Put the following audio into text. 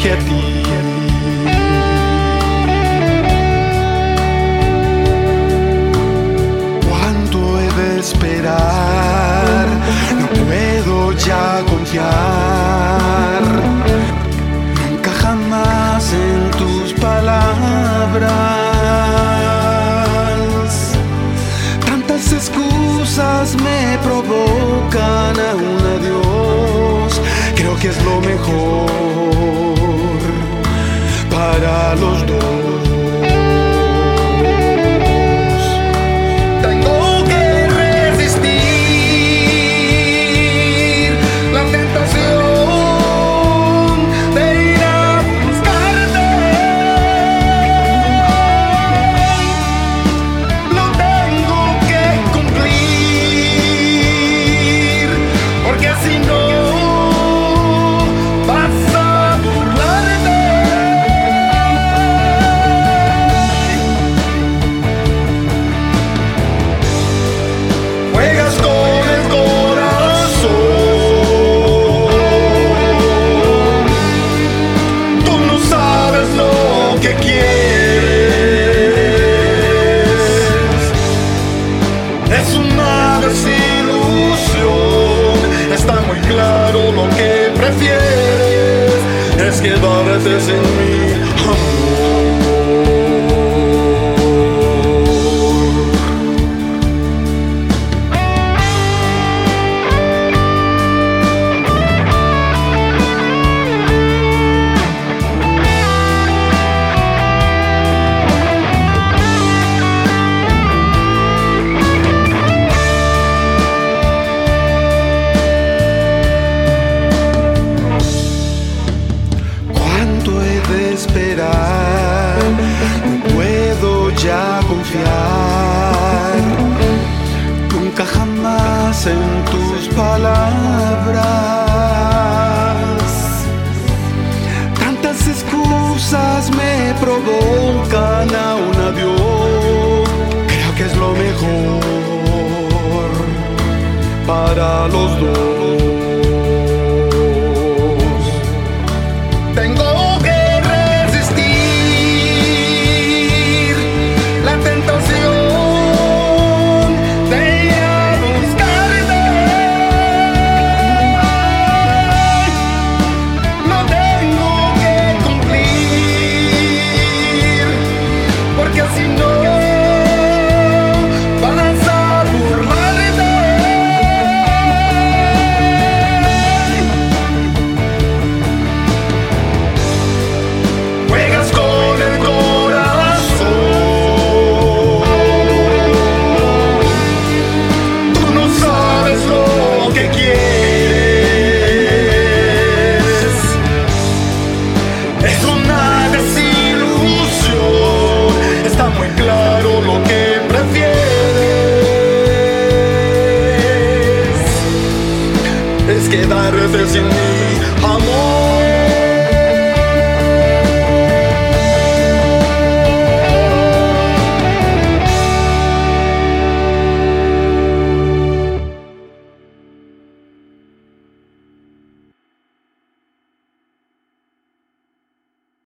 que a ti. ¿Cuánto he de esperar? No puedo ya confiar nunca jamás en tus palabras. Tantas excusas me provocan a un adiós. Creo que es lo mejor para los dos. Tengo que resistir la tentación de ir a buscarte. Lo tengo que cumplir, porque si no es quedarte sin mi amor. Esperar, no puedo ya confiar nunca jamás en tus palabras. Tantas excusas me provocan a un adiós. Creo que es lo mejor para los dos. Tengo quedarte sin mí.